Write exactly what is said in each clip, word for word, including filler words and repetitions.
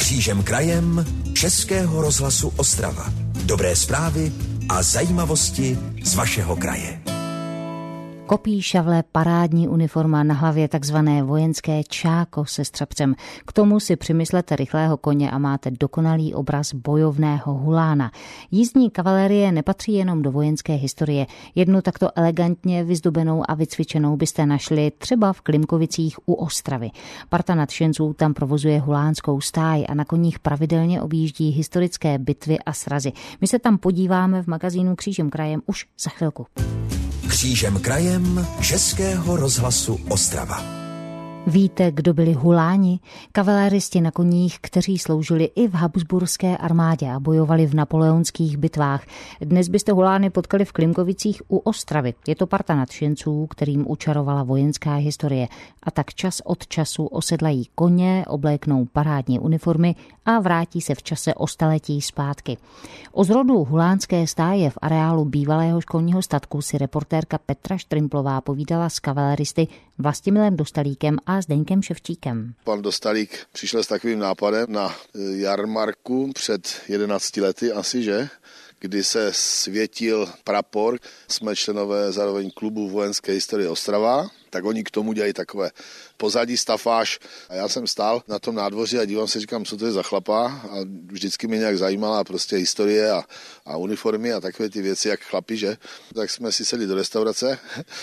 Křížem krajem Českého rozhlasu Ostrava. Dobré zprávy a zajímavosti z vašeho kraje. Kopí, šavle, parádní uniforma, na hlavě takzvané vojenské čáko se střepcem. K tomu si přimyslete rychlého koně a máte dokonalý obraz bojovného hulána. Jízdní kavalérie nepatří jenom do vojenské historie. Jednu takto elegantně vyzdobenou a vycvičenou byste našli třeba v Klimkovicích u Ostravy. Parta nadšenců tam provozuje hulánskou stáj a na koních pravidelně objíždí historické bitvy a srazy. My se tam podíváme v magazínu Křížem krajem už za chvilku. Křížem krajem Českého rozhlasu Ostrava. Víte, kdo byli huláni? Kavaléristi na koních, kteří sloužili i v habsburské armádě a bojovali v napoleonských bitvách. Dnes byste hulány potkali v Klimkovicích u Ostravy. Je to parta nadšenců, kterým učarovala vojenská historie. A tak čas od času osedlají koně, obléknou parádní uniformy a vrátí se v čase o staletí zpátky. O zrodu hulánské stáje v areálu bývalého školního statku si reportérka Petra Štrimplová povídala s kavaléristy Vlastimilem Dostalíkem a Zdeňkem Ševčíkem. Pan Dostalík přišel s takovým nápadem na jarmarku před jedenácti lety asi, že? Kdy se světil prapor, jsme členové zároveň klubu vojenské historie Ostrava, tak oni k tomu dělají takové pozadí stafáž. A já jsem stál na tom nádvoří a dívám se, říkám, co to je za chlapa, a vždycky mě nějak zajímala prostě historie a, a uniformy a takové ty věci, jak chlapi, že? Tak jsme si sedli do restaurace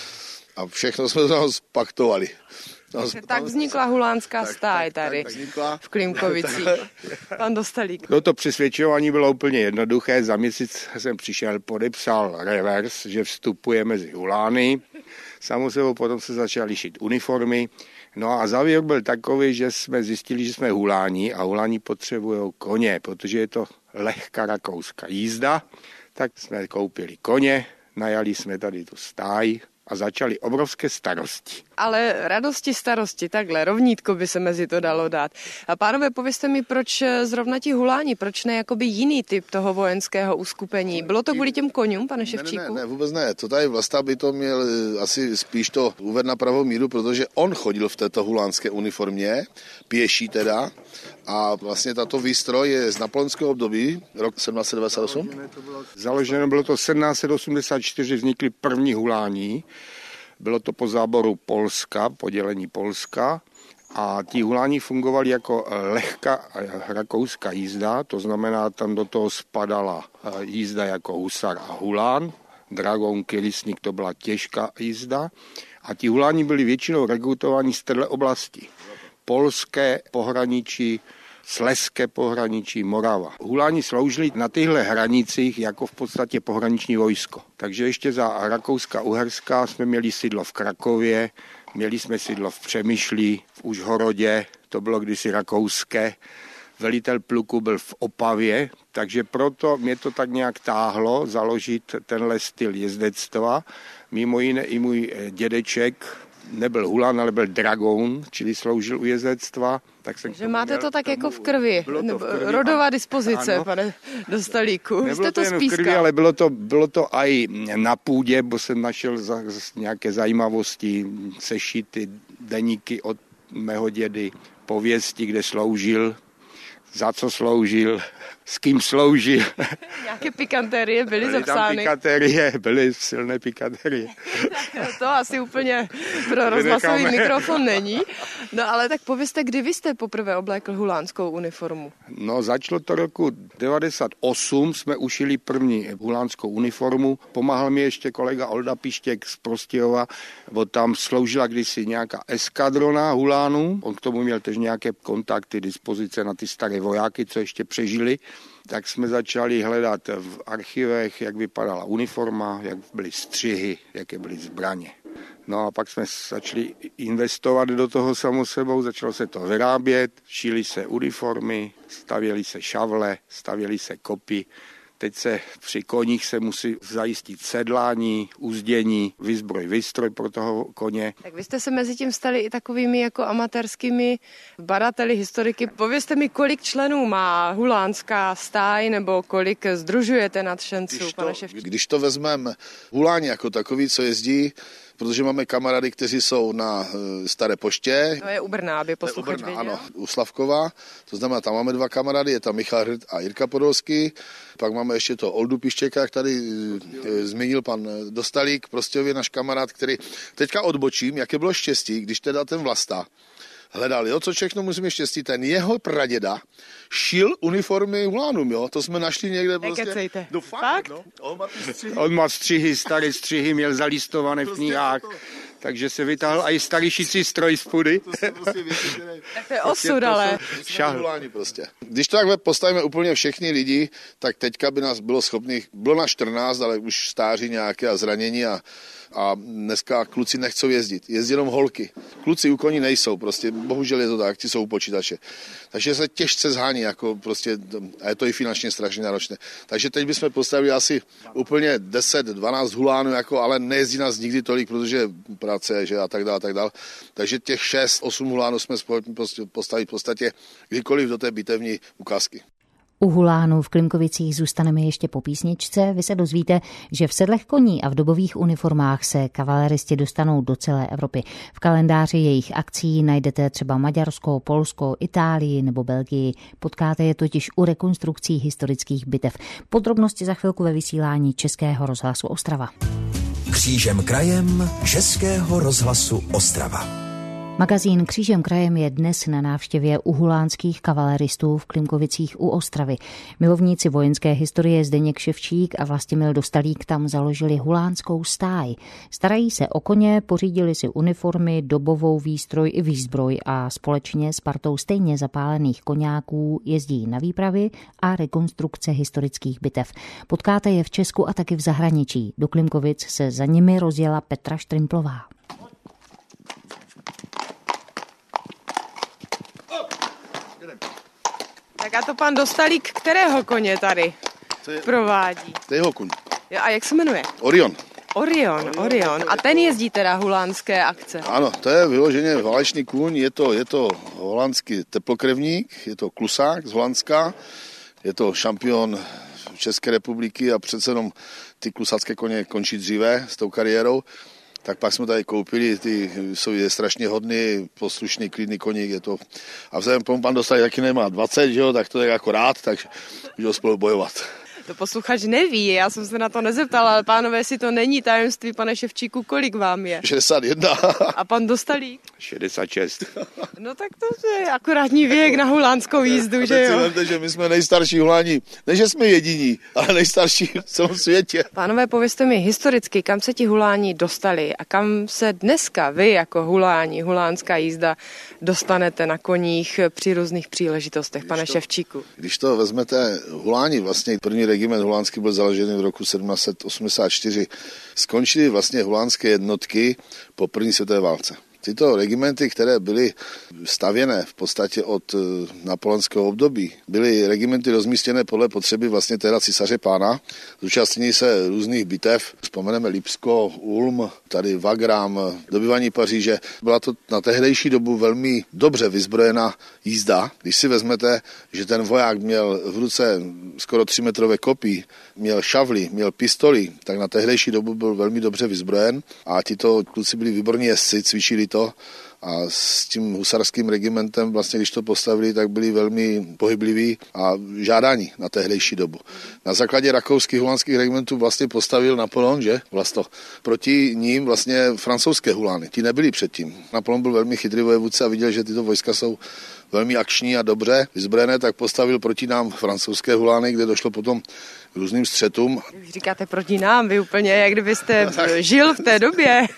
a všechno jsme tam spaktovali. No, tak vznikla hulánská tak, stáj tak, tady tak, tak v Klimkovicích. Pan Dostalík. No to přesvědčování bylo úplně jednoduché. Za měsíc jsem přišel, podepsal revers, že vstupuje mezi hulány. Samozřejmě potom se začaly lišit uniformy. No a závěr byl takový, že jsme zjistili, že jsme huláni a huláni potřebují koně, protože je to lehká rakouská jízda. Tak jsme koupili koně, najali jsme tady tu stáj a začaly obrovské starosti. Ale radosti, starosti, takhle, rovnítko by se mezi to dalo dát. A pánové, povězte mi, proč zrovna ti huláni, proč ne jakoby jiný typ toho vojenského uskupení? Bylo to kvůli těm koňům, pane Ševčíku? Ne, ne, ne, vůbec ne. To tady Vlasta by to měl asi spíš to uvést na pravou míru, protože on chodil v této hulánské uniformě, pěší teda, a vlastně tato výstroj je z napoleonského období, rok sedmnáct set devadesát osm. Založeno bylo to sedmnáct set osmdesát čtyři, vznikly první huláni. Bylo to po záboru Polska, podělení Polska, a ti huláni fungovali jako lehká rakouská jízda, to znamená, tam do toho spadala jízda jako husar a hulán, dragon, kilisník, to byla těžká jízda, a ti huláni byli většinou rekrutovaní z této oblasti. Polské pohraničí, Slezské pohraničí, Morava. Huláni sloužili na těchto hranicích jako v podstatě pohraniční vojsko. Takže ještě za Rakouska-Uherská jsme měli sídlo v Krakově, měli jsme sídlo v Přemyšlí, v Užhorodě, to bylo kdysi rakouské. Velitel pluku byl v Opavě, takže proto mě to tak nějak táhlo založit tenhle styl jezdectva. Mimo jiné i můj dědeček nebyl hulán, ale byl dragoun, čili sloužil u jezdectva. Tak jsem že máte to tak jako v krvi, v krvi rodová dispozice, ano, pane Dostalíku. Vy jste to, to spískal. Krvi, ale bylo to, bylo to i na půdě, bo jsem našel za, nějaké zajímavosti, sešity deníky od mého dědy, pověsti, kde sloužil, za co sloužil, s kým sloužil. Nějaké pikantérie byly, byly zapsány. Tam pikantérie, byly silné pikantérie. To asi úplně pro rozhlasový mikrofon není. No ale tak povězte, kdy vy jste poprvé oblékl hulánskou uniformu? No začalo to roku devadesát osm, jsme ušili první hulánskou uniformu. Pomáhal mi ještě kolega Olda Pištěk z Prostějova, bo tam sloužila kdysi nějaká eskadrona hulánů. On k tomu měl tež nějaké kontakty, dispozice na ty staré vojáky, co ještě přežili. Tak jsme začali hledat v archivech, jak vypadala uniforma, jak byly střihy, jaké byly zbraně. No a pak jsme začali investovat do toho samo sebou, začalo se to vyrábět, šily se uniformy, stavěly se šavle, stavěly se kopy. Teď se při koních se musí zajistit sedlání, uzdění, výzbroj, výstroj pro toho koně. Tak vy jste se mezi tím stali i takovými jako amatérskými badateli, historiky. Povězte mi, kolik členů má hulánská stáj, nebo kolik sdružujete nadšenců, pane Ševčíku? Když to vezmeme, huláni jako takový, co jezdí, protože máme kamarády, kteří jsou na Staré poště. To je u Brna, aby posluchač věděl. Ano, u Slavkova, to znamená, tam máme dva kamarády, je tam Michal Hrt a Jirka Podolský. Pak máme ještě to Oldu Piščeka, jak tady zmínil pan Dostalík, Prostějově náš kamarád, který teďka odbočím, jaké bylo štěstí, když teda ten Vlasta hledal, jo, co všechno musíme štěstí, ten jeho praděda šil uniformy Hulánům, jo, to jsme našli někde prostě. Nekecejte. No fakt, fakt? No. On má ty střihy. On má střihy, staré střihy, měl zalistované v knihách, takže se vytáhl i starý šicí stroj z pudy. To jsou prostě věci, které... Tak to je osud, ale... Huláni prostě. Když to takhle postavíme úplně všechny lidi, tak teďka by nás bylo schopných, bylo na čtrnáct, ale už stáří nějaké a zranění a a dneska kluci nechcou jezdit. Jezdí jenom holky. Kluci u koní nejsou, prostě bohužel je to tak, ti jsou u počítače. Takže se těžce zhání, jako prostě, a je to i finančně strašně náročné. Takže teď bychom postavili asi úplně deset dvanáct hulánů, jako, ale nejezdí nás nikdy tolik, protože práce, že a tak dále, a tak dále. Takže těch šest osm hulánů jsme postavili v podstatě kdykoliv do té bitevní ukázky. U Hulánů v Klimkovicích zůstaneme ještě po písničce. Vy se dozvíte, že v sedlech koní a v dobových uniformách se kavaleristi dostanou do celé Evropy. V kalendáři jejich akcí najdete třeba Maďarsko, Polsko, Itálii nebo Belgii. Potkáte je totiž u rekonstrukcí historických bitev. Podrobnosti za chvilku ve vysílání Českého rozhlasu Ostrava. Křížem krajem Českého rozhlasu Ostrava. Magazín Křížem krajem je dnes na návštěvě u hulánských kavaleristů v Klimkovicích u Ostravy. Milovníci vojenské historie Zdeněk Ševčík a Vlastimil Dostalík tam založili hulánskou stáj. Starají se o koně, pořídili si uniformy, dobovou výstroj i výzbroj a společně s partou stejně zapálených koňáků jezdí na výpravy a rekonstrukce historických bitev. Potkáte je v Česku a taky v zahraničí. Do Klimkovic se za nimi rozjela Petra Štrimplová. Tak a to pan Dostalík, kterého koně tady je, provádí? To je jeho kuň. Jo, a jak se jmenuje? Orion. Orion, Orion. A ten jezdí teda hulánské akce. Ano, to je vyloženě válečný kůň, je to, je to holandský teplokrevník, je to klusák z Holandska, je to šampion České republiky a přece jenom ty klusácké koně končí dříve s tou kariérou. Tak pak jsme tady koupili, ty jsou je strašně hodný, poslušný, klidný koník, je to. A vzhledem k tomu pan Dostalík taky nemá dvacet, že jo, tak to je jako rád, takže můžou spolu bojovat. To posluchač neví, já jsem se na to nezeptala, ale pánové, jestli to není tajemství, pane Ševčíku, kolik vám je? šedesát jedna. A pan Dostalík? šedesát šest. No tak to je akurátní věk na hulánskou jízdu, a že jo? Vemte, že my jsme nejstarší huláni, ne že jsme jediní, ale nejstarší v celém světě. Pánové, povězte mi historicky, kam se ti huláni dostali a kam se dneska vy jako huláni, hulánská jízda dostanete na koních při různých příležitostech, pane když to, Ševčíku? Když to vezmete, huláni, vlastně první regiment hulánský byl založený v roku sedmnáct set osmdesát čtyři. Skončily vlastně hulánské jednotky po první světové válce. Tyto regimenty, které byly stavěné v podstatě od napoleonského období, byly regimenty rozmístěné podle potřeby vlastně teda císaře pána. Zúčastnili se různých bitev, vzpomeneme Lipsko, Ulm, tady Wagram, dobyvání Paříže. Byla to na tehdejší dobu velmi dobře vyzbrojená jízda. Když si vezmete, že ten voják měl v ruce skoro třimetrové kopí, měl šavly, měl pistoli, tak na tehdejší dobu byl velmi dobře vyzbrojen a tito kluci byli výborní jezdci, cvičili to a s tím husarským regimentem vlastně, když to postavili, tak byli velmi pohybliví a žádaní na tehdejší dobu. Na základě rakouských hulánských regimentů vlastně postavil Napoleon, že? Vlastně proti ním vlastně francouzské hulány. Ti nebyli předtím. Napoleon byl velmi chytrý vojevůdce a viděl, že tyto vojska jsou velmi akční a dobře vyzbrojené, tak postavil proti nám francouzské hulány, kde došlo potom k různým střetům. Vy říkáte proti nám, vy úplně, jak kdybyste žil v té době.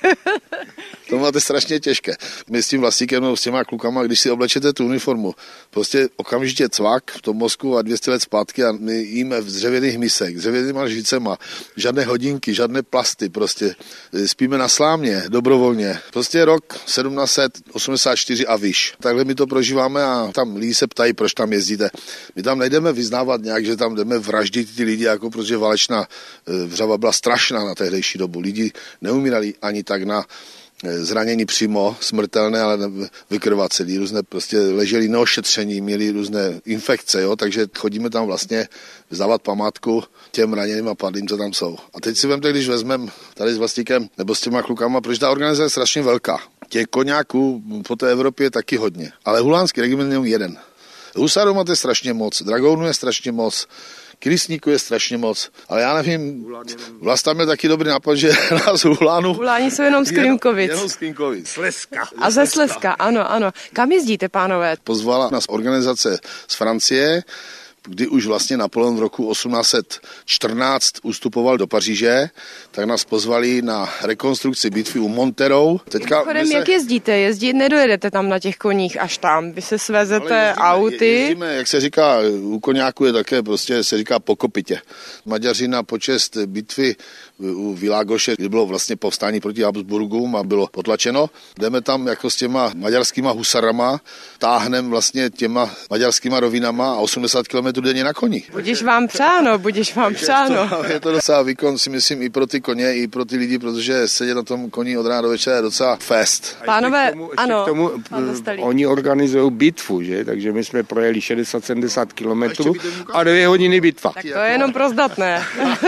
To máte strašně těžké. My s tím Vlastíkem nebo s těma klukama, když si oblečete tu uniformu, prostě okamžitě cvak v tom mozku a dvě stě let zpátky a my jíme v dřevěných misek, dřevěnýma lžicema, žádné hodinky, žádné plasty, prostě spíme na slámě, dobrovolně. Prostě rok sedmnáct set osmdesát čtyři a výš. Takhle my to prožíváme a tam lidi se ptají, proč tam jezdíte. My tam nejdeme vyznávat nějak, že tam jdeme vraždit ty lidi, jako protože válečná vřava byla strašná na tehdejší dobu. Lidi neumírali ani tak na zranění přímo, smrtelné, ale vykrvácelí, různé prostě leželi neošetření, měli různé infekce, jo, takže chodíme tam vlastně vzdávat památku těm raněným a padlým, co tam jsou. A teď si vemte, když vezmeme tady s Vlastíkem nebo s těma klukama, protože ta organizace je strašně velká. Těch koňáků po té Evropě je taky hodně, ale hulánský regiment je jeden. Husarů máte strašně moc, dragounů je strašně moc, Krysníku je strašně moc, ale já nevím, Vlasta měl taky dobrý nápad, že nás Hulánů... Huláni jsou jenom z Klimkovic. Jenom z Klimkovic. Slezska. A ze Slezska, ano, ano. Kam jezdíte, pánové? Pozvala nás organizace z Francie, kdy už vlastně Napoleon v roku osmnáct set čtrnáct ustupoval do Paříže, tak nás pozvali na rekonstrukci bitvy u Monterou. Teďka Chodem, se... jak jezdíte? Jezdit nedojedete tam na těch koních až tam. Vy se svezete jezdíme, auty. Jezdíme, jak se říká, u koňáku je také prostě se říká po kopytě. Maďaři na počest bitvy u Világoše, kdy bylo vlastně povstání proti Habsburgům a bylo potlačeno. Jdeme tam jako s těma maďarskýma husarama, táhnem vlastně těma maďarskýma rovinama a osmdesát kilometrů denně na koni. Budiš vám přáno, budiš vám přáno. To, je to docela výkon, si myslím, i pro ty koně, i pro ty lidi, protože sedět na tom koni od rána do večera je docela fest. Pánové, k tomu, ano. K tomu, oni organizují bitvu, že? Takže my jsme projeli šedesát sedmdesát kilometrů a dvě hodiny bitva. Tak to je jenom pro zdatné.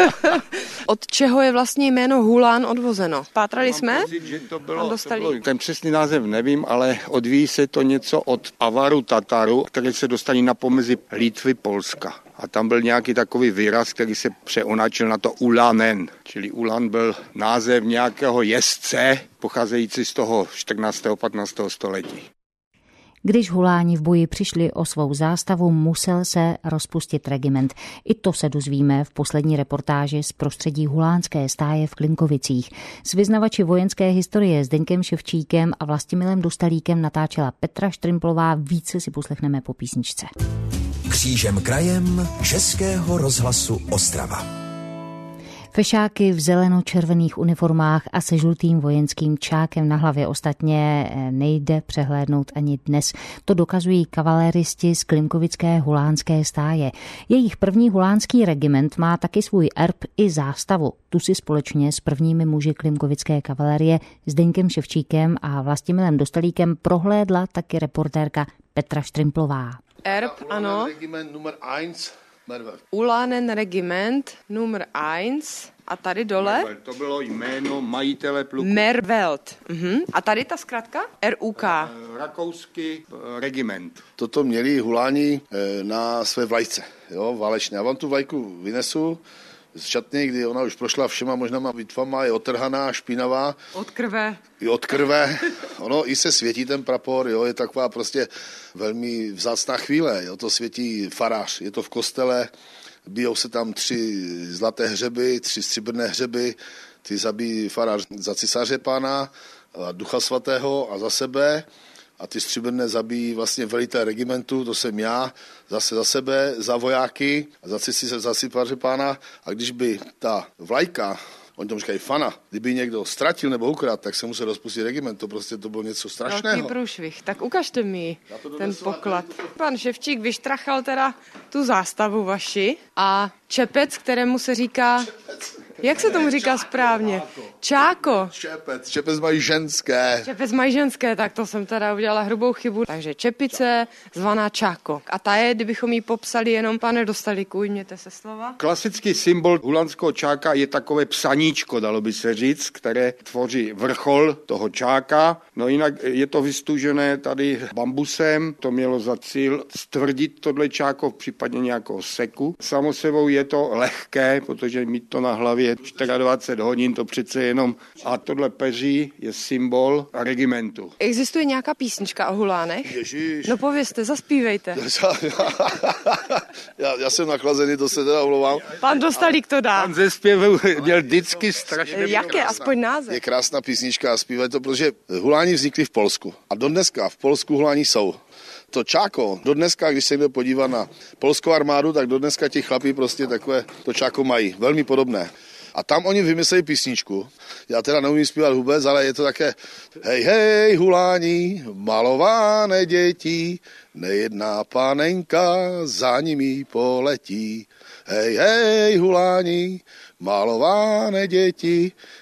Od čeho je vlastně jméno Hulán odvozeno? Pátrali jsme? Pocit, že to bylo, to bylo, ten přesný název nevím, ale odvíjí se to něco od Avaru Tataru, který se dostali na pomezi Litvy, Polska. A tam byl nějaký takový výraz, který se přeonačil na to Ulanen. Čili Ulan byl název nějakého jezdce, pocházející z toho čtrnáctého patnáctého století. Když Huláni v boji přišli o svou zástavu, musel se rozpustit regiment. I to se dozvíme v poslední reportáži z prostředí hulánské stáje v Klimkovicích. S vyznavači vojenské historie Zdeňkem Ševčíkem a Vlastimilem Dostalíkem natáčela Petra Štrimplová. Více si poslechneme po písničce. Křížem krajem Českého rozhlasu Ostrava. Fešáky v zeleno-červených uniformách a se žlutým vojenským čákem na hlavě ostatně nejde přehlédnout ani dnes. To dokazují kavaléristi z klimkovické hulánské stáje. Jejich první hulánský regiment má taky svůj erb i zástavu. Tu si společně s prvními muži klimkovické kavalérie Zdeňkem Ševčíkem a Vlastimilem Dostalíkem prohlédla taky reportérka Petra Štrimplová. Erb, ano. Ulanen regiment numer eins a tady dole? Mervelt, to bylo jméno majitele pluku. Mervelt. Uh-huh. A tady ta zkratka? R U K. Rakouský regiment. Toto měli Huláni na své vlajce, jo, válečné. Já vám tu vlajku vynesu z šatny, kdy ona už prošla všema možnama bitvama, je otrhaná, špinavá. Od krve. I od krve. Ono i se světí ten prapor, jo, je taková prostě velmi vzácná chvíle, jo, to světí farář, je to v kostele, bijou se tam tři zlaté hřeby, tři stříbrné hřeby, ty zabíjí farář za císaře pána, a ducha svatého a za sebe. A ty stříbrné zabíjí vlastně velitel regimentu, to jsem já, zase za sebe, za vojáky, za císaře, za císaře pána. A když by ta vlajka, oni tomu říkají fana, kdyby někdo ztratil nebo ukradl, tak se musel rozpustit regiment, to prostě to bylo něco strašného. Velký průšvih, tak ukažte mi ten poklad. Pan Ševčík vyštrachal teda tu zástavu vaši a čepec, kterému se říká... Jak se tomu říká správně? Čáko. Čepec. Čepec mají ženské. Čepec mají ženské, tak to jsem teda udělala hrubou chybu. Takže čepice zvaná Čáko. A ta je, kdybychom ji popsali jenom, pane Dostalíku, ujměte se slova. Klasický symbol hulanského čáka je takové psaníčko, dalo by se říct, které tvoří vrchol toho čáka. No jinak je to vystužené tady bambusem. To mělo za cíl stvrdit tohle čáko v případě nějakého seku. Samo sebou je to lehké, protože mít to na hlavě dvacet čtyři hodin, to přece jenom. A tohle peří je symbol regimentu. Existuje nějaká písnička o Hulánech? Ježíš. No povězte, zaspívejte. já, já jsem nachlazený, to se teda omlouvám. Pan Dostalík to dá. Pan ze zpěvu měl vždycky strašně. Jaké, aspoň název? Je krásná písnička a zpívají to, protože Huláni vznikli v Polsku. A dodneska v Polsku Huláni jsou. To čáko, dodneska, když se někdo podívá na polskou armádu, tak dodneska ti chlapí prostě takové to čáko mají. Velmi podobné. A tam oni vymysleli písničku. Já teda neumím zpívat vůbec, ale je to také hej, hej, Huláni, malované děti, nejedná panenka za nimi poletí. Hej, hej, Huláni, malované děti,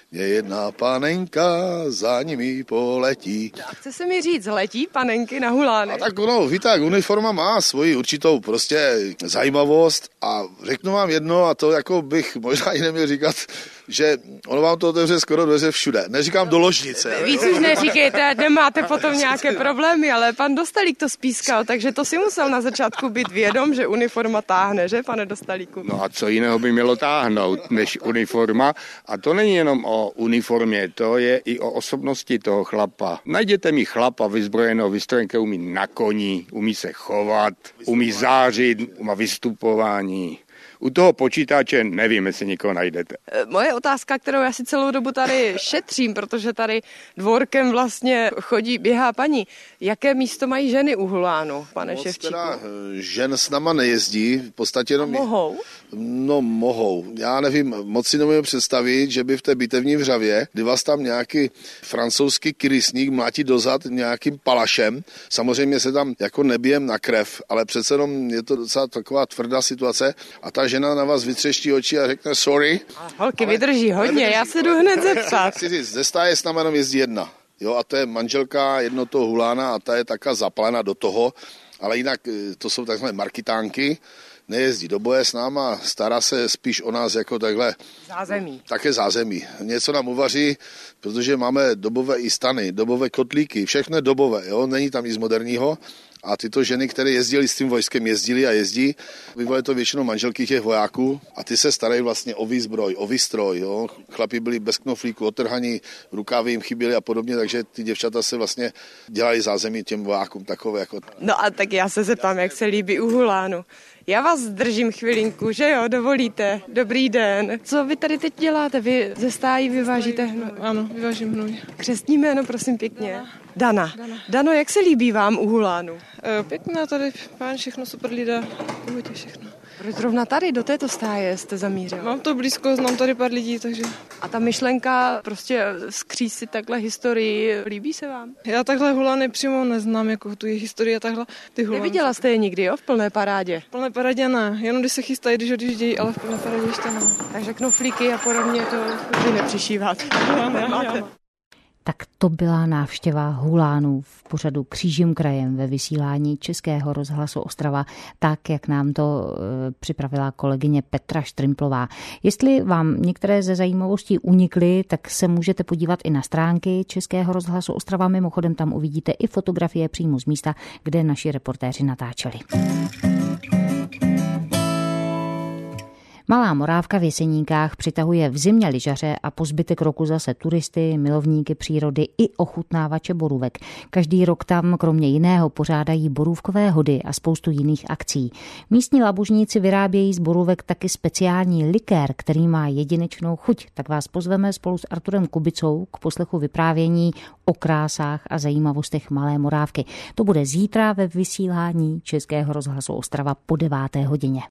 je jedna panenka, za nimi poletí. A chce se mi říct, letí panenky na hulány? A tak ono, víte, tak uniforma má svoji určitou prostě zajímavost a řeknu vám jedno, a to jako bych možná i neměl říkat, že ono vám to otevře skoro dveře všude. Neříkám do ložnice. Víc už neříkejte, nemáte potom nějaké problémy, ale pan Dostalík to spískal, takže to si musel na začátku být vědom, že uniforma táhne, že, pane Dostalíku? No a co jiného by mělo táhnout než uniforma? A to není jenom o uniformě, to je i o osobnosti toho chlapa. Najděte mi chlapa vyzbrojeného, vystrojenka, umí na koni, umí se chovat, umí zářit, má vystupování. U toho počítače nevím, jestli někoho najdete. Moje otázka, kterou já si celou dobu tady šetřím, protože tady dvorkem vlastně chodí, běhá paní. Jaké místo mají ženy u hulánu, pane Moc Ševčíku? teda žen s náma nejezdí, v podstatě jenom... A mohou? No mohou. Já nevím, moc si nemůžu představit, že by v té bitevní Vřavě, kdy vás tam nějaký francouzský krysník mlátí dozad nějakým palašem, samozřejmě se tam jako nebijem na krev, ale přece jenom je to docela taková tvrdá situace a ta žena na vás vytřeští oči a řekne sorry. A holky ale, vydrží hodně, vydrží. Já se jdu hned zeptat. Chci říct, ze stáje s námi jenom jezdí jedna. Jo, a to je manželka jedno toho hulána a ta je taká zapalena do toho, ale jinak to jsou takzvané markitánky, nejezdí do boje s náma, stará se spíš o nás jako takhle. Zázemí. Také zázemí. Něco nám uvaří, protože máme dobové i stany, dobové kotlíky, všechno je dobové, jo, není tam nic moderního. A tyto ženy, které jezdily s tím vojskem, jezdily a jezdí, bývaly to většinou manželky těch vojáků a ty se starají vlastně o výzbroj, o výstroj. Jo. Chlapi byli bez knoflíku, otrhaní, rukávy jim chyběly a podobně, takže ty děvčata se vlastně dělají zázemí těm vojákům takové jako... No a tak já se zeptám, jak se líbí u hulánu. Já vás držím chvilinku, že jo, dovolíte. Dobrý den. Co vy tady teď děláte? Vy ze stájí vyvážíte hnůj? Ano, vyvážím hnůj. Křestní jméno, prosím pěkně. Dana. Dana. Dana. Dano, jak se líbí vám u hulánu? E, pěkná tady, pán, všechno super lidé, pohodě všechno. Proč zrovna tady, do této stáje jste zamířil? Mám to blízko, znám tady pár lidí, takže... A ta myšlenka prostě skříst si takhle historii, líbí se vám? Já takhle hulány přímo neznám, jako tu je historie a takhle ty hulány. Neviděla jste je nikdy, jo, v plné parádě? V plné parádě ne, jenom když se chystají, když odjíždějí, ale v plné parádě ještě ne. Takže knoflíky a podobně to vy nepřišíváte. Máte. Tak to byla návštěva hulánů v pořadu Křížím krajem ve vysílání Českého rozhlasu Ostrava, tak, jak nám to e, připravila kolegyně Petra Štrimplová. Jestli vám některé ze zajímavostí unikly, tak se můžete podívat i na stránky Českého rozhlasu Ostrava. Mimochodem tam uvidíte i fotografie přímo z místa, kde naši reportéři natáčeli. Malá Morávka v Jeseníkách přitahuje v zimě lyžaře a po zbytek roku zase turisty, milovníky přírody i ochutnávače borůvek. Každý rok tam kromě jiného pořádají borůvkové hody a spoustu jiných akcí. Místní labužníci vyrábějí z borůvek taky speciální likér, který má jedinečnou chuť. Tak vás pozveme spolu s Arturem Kubicou k poslechu vyprávění o krásách a zajímavostech Malé Morávky. To bude zítra ve vysílání Českého rozhlasu Ostrava po deváté hodině.